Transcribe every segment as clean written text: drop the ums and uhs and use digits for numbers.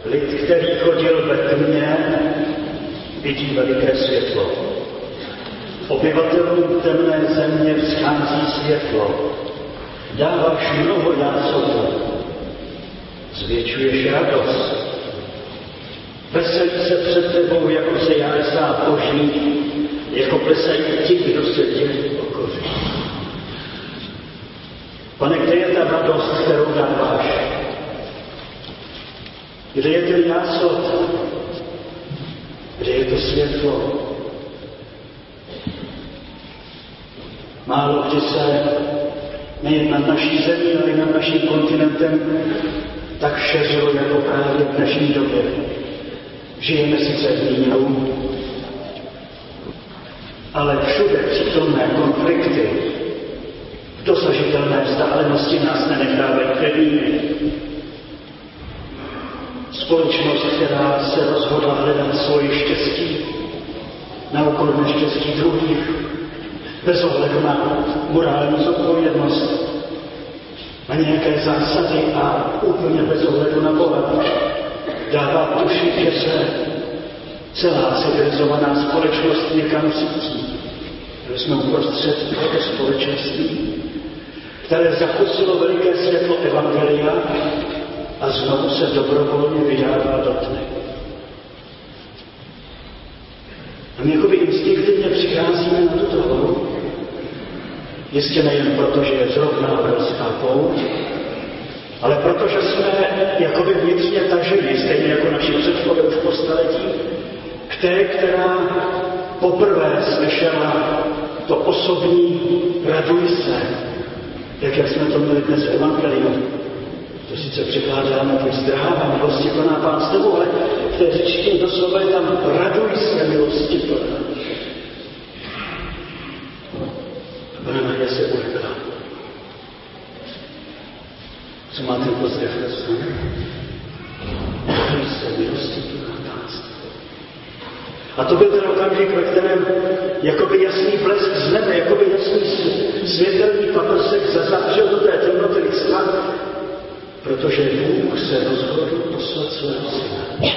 Lid, který chodil ve tmě, vidí veliké světlo. Obyvatelům temné země vzchází světlo. Dáváš mnoho jásobu, zvětšuješ radost. Veselí se před tebou, jako se jásá boží, jako plesají ti, kdo se tě pokoří. Pane, kde je ta radost, kterou dáváš? Kde je ten jásob? Kde je to světlo? Málo kdy se nejen nad naší zemí, ale i nad naším kontinentem tak šeřilo jako právě v dnešní době. Žijeme sice v míru, ale všude přítomné konflikty v dosažitelné vzdálenosti nás nenechávají klidnými. Společnost, která se rozhodla hledat svoje štěstí na úkor neštěstí druhých, bez ohledu na morální zodpovědnost, na nějaké zásady a úplně bez ohledu na Boha, dává tušit, že se celá civilizovaná společnost někam cítí. Že jsme uprostřed tohoto společenství, které zakusilo veliké světlo evangelia a znovu se dobrovolně vydává do tmy. A my jakoby instinktivně přicházíme na tuto horu, jistě nejen proto, že je zrovna obrovská pouť, ale protože jsme jakoby vnitřně taženi, stejně jako naši předkové už po staletí, k té, která poprvé slyšela to osobní raduj se, jak jsme to měli dnes v evangeliu. To sice překládáme k zdrává, milosti plná Pán s tebou, ale v té řečtině doslova je tam raduj se, milosti plná. A Panna Maria se ulekla. Co má ten pozdrav? Raduj se, milosti plná Pán s tebou. A to byl ten okamžik, ve kterém jakoby jasný blesk z nebe, jakoby jasný světelný paprsek zazavřel do té temnoty lidstva, protože Bůh se rozhodl poslat svého syna.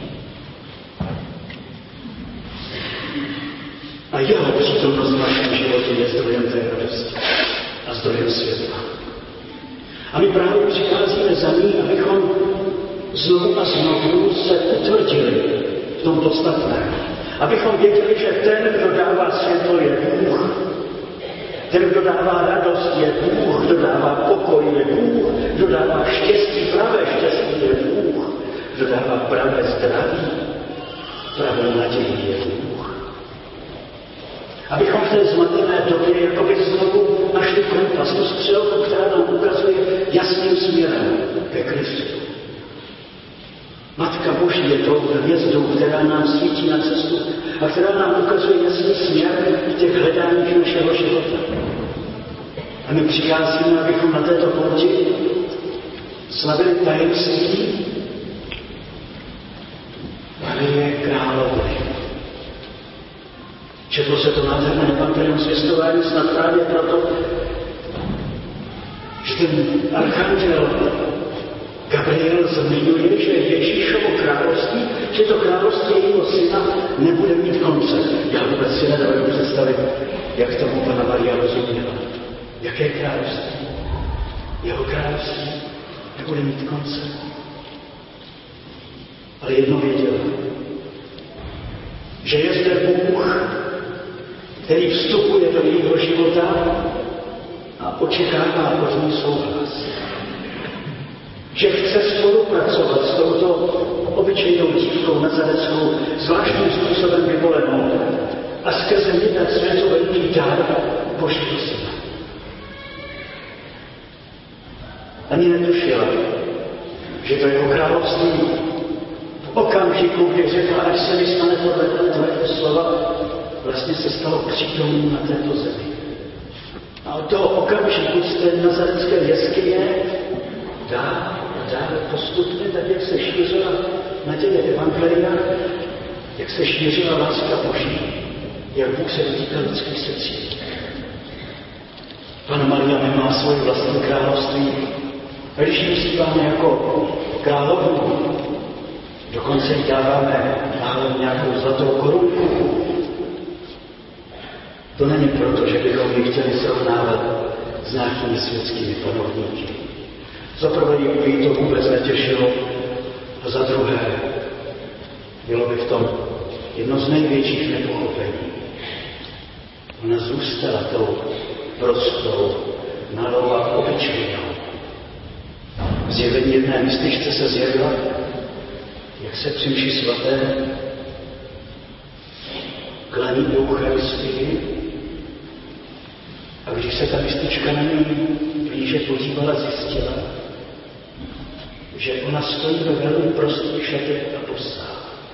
A jeho přítomnost v našem životě je zdrojem té radosti a zdrojem světla. A my právě přicházíme za ní, abychom znovu a znovu se utvrdili v tom podstatném. Abychom věděli, že ten, kdo dává světlo, je Bůh. Ten, kdo dává radost, je Bůh, kdo dává pokoj, je Bůh, kdo dává štěstí, pravé štěstí, je Bůh, kdo dává pravé zdraví, pravé naději, je Bůh. Abychom v té zmatené době jakoby znovu našli kompas, tu střelku, která nám ukazuje jasným směrem ke Kristu. Matka Boží je tou hvězdou, která nám svítí na cestu a která nám ukazuje jasný směr v těch hledáních našeho života. A my přicházíme, abychom na této pouti slavili tajemství Marie Královny. Četlo se to nádherné evangelium zvěstování snad právě proto, že ten archanděl Gabriel zmiňuje, že Ježíšovo království, že to království jejího syna nebude mít konce. Já vůbec si nedovedu představit, jak tomu Panna Maria rozuměla. Jaké království? Jeho království nebude mít konce. Ale jedno věděla, že je zde Bůh, který vstupuje do jejího života a očekává od ní souhlas. Že chce spolupracovat s touto obyčejnou dívkou nazareckou, zvláštním způsobem vyvolenou a skrze ní dát světu veliký dar Božího syna. Ani netušila, že to jeho království v okamžiku, kdy řekla, až se mi stane podle tvého slova, vlastně se stalo přítomným na této zemi. A od toho okamžiku z té nazarecké jeskyně dále postupně, tak jak se šířila naděje evangelia, jak se šířila láska Boží, jak Bůh se dotýkal lidských srdcí. Panna Maria nemá svoje vlastní království. A když ji vzýváme jako královnu, dokonce jí dáváme nějakou zlatou korunku. To není proto, že bychom ji chtěli srovnávat s nějakými světskými panovníky. Za prvé by to vůbec netěšilo a za druhé bylo by v tom jedno z největších nepochopení. Ona zůstala tou prostou, malou a obyčejnou. V zjevení jedné mističce se zjevila, jak se při mši svaté klaní Eucharistii. A když se ta mistička na ní blíže podívala, zjistila, že ona stojí ve velmi prostých šatech a bosá.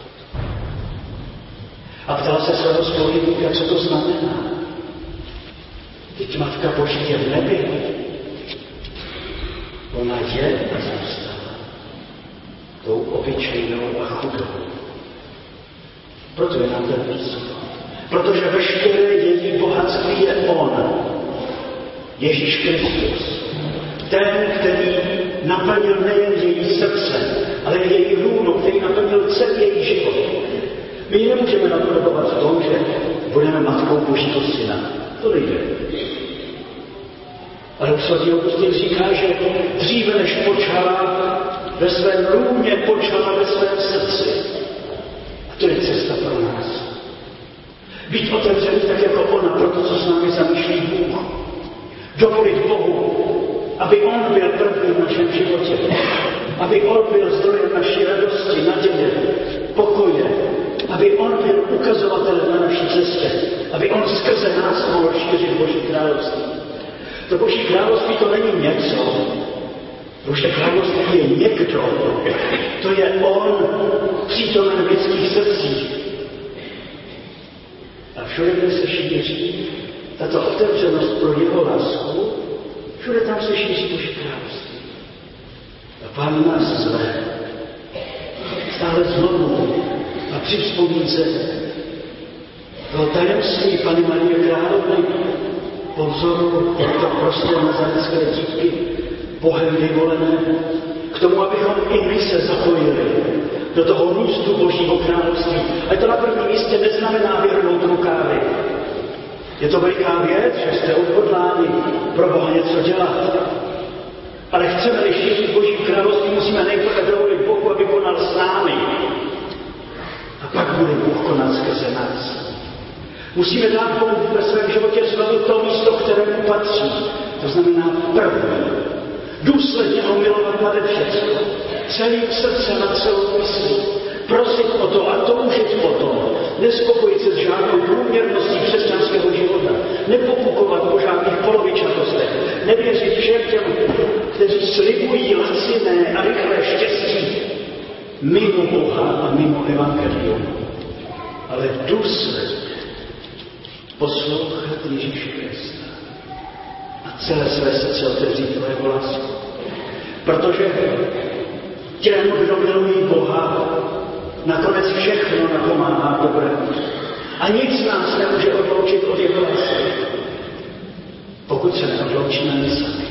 A ptala se svého spovědníka, co to znamená. Teď Matka Boží je v nebi. Ona je a zůstala tou obyčejnou a chudou. Proto je nám ten písmo. Protože veškeré její bohatství je on, Ježíš Kristus. Ten, který naplnil nejen její srdce, ale její hůru, který naplnil celý její život. My ji nemůžeme napodobovat v tom, že budeme matkou Božího syna. To nejde. Ale svatý Augustin říká, že dříve než počala ve svém lůně, počala ve svém srdci. A to je cesta pro nás. Být otevřený tak jako ona pro to, co s námi zamýšlí Bůh. Dovolit Bohu, aby on byl první v našem životě. Aby on byl zdrojem naší radosti, naděje, pokoje. Aby on byl ukazovatelem na naší cestě. Aby on skrze nás mohl šířit Boží království. To Boží království to není něco. Boží království je někdo. To je on přítomen v lidských srdcích. A všude, kde se šíří tato otevřenost pro jeho lásku, všude tam se šíří Boží království. A Pán nás zve stále znovu a při vzpomínce toho tajemství Panny Marie Královny po vzoru této prosté nazarecké dívky, Bohem vyvolené, k tomu, abychom i my se zapojili do toho růstu Božího království. A to na prvním místě neznamená vyhrnout rukávy. Je to veliká věc, že jste odhodláni pro Boha něco dělat. Ale chceme-li šířit Boží království, musíme nejprve dovolit Bohu, aby konal s námi. A pak bude Bůh konat skrze nás. Musíme dát Bohu ve svém životě znovu to místo, kterému patří. To znamená první. Důsledně ho milovat nade všechno. Celým srdcem a celou myslí. Prosit o to a toužit o to. Nespokojit se s žádnou průměrností křesťanského života. Nepopukovat po žádných polovičatostech. Nevěřit všem těm, kteří slibují laciné a rychlé štěstí mimo Boha a mimo evangelium. Ale důsledně poslouchat Ježíše Krista a celé své srdce otevřít pro jeho lásku. Protože těm, kdo milují Boha, nakonec všechno napomáhá dobrému. A nic nás nemůže odloučit od jeho lásky, pokud se neodloučíme my sami.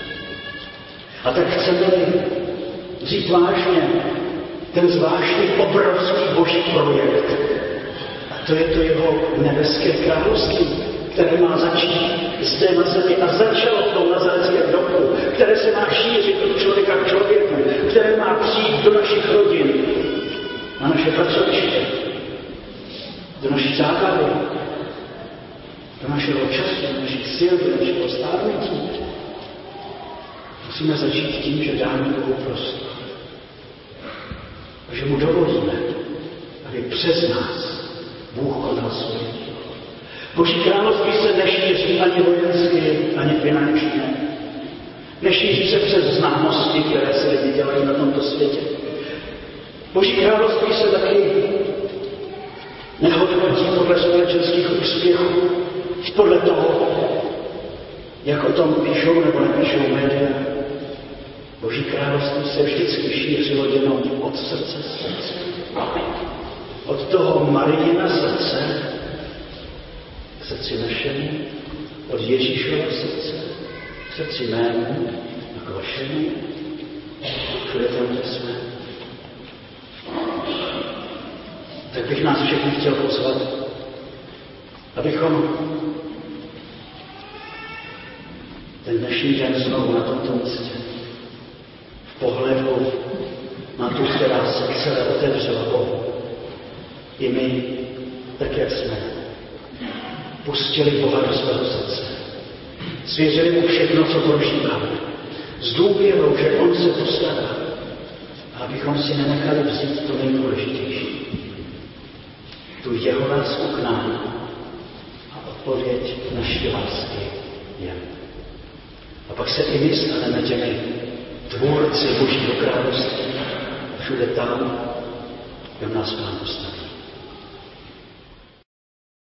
A tak chceme vzít vážně ten zvláštní obrovský Boží projekt. To je to jeho nebeské království, které má začít zde na zemi a začalo v tom nazareckém domu, které se má šířit od člověka k člověku, které má přijít do našich rodin, na naše pracoviště, do naší zábavy, do našeho času, do našich sil, do našeho stárnutí. Musíme začít tím, že dáme Bohu prostor. A že mu dovolíme, aby přes nás Bůh konal svoje dílo. Boží království se nešíří ani vojensky, ani finančně. Nešíří se přes známosti, které se lidi dělají na tomto světě. Boží království se taky nehodnotí podle společenských úspěchů, podle toho, jak o tom píšou nebo nepíšou média. Boží království se vždycky šířilo jenom od srdce srdce. Od toho Marijina srdce k srdci našemu, od Ježíšova srdce k srdci mému a k vašemu, všude tam, kde jsme. tak bych nás všechny chtěl pozvat, abychom ten dnešní den znovu na tomto místě v pohledu na tu, která se celé otevřela Bohu, i my, tak jak jsme, pustili Boha do svého srdce. Svěřili mu všechno, co prožíváme. S důvěrou, že on se postará. A abychom si nenechali vzít to nejdůležitější. Tu jeho lásku k nám a odpověď naší lásky je. A pak se i my staneme těmi tvůrci Božího království všude tam, kam nás Pán postaví.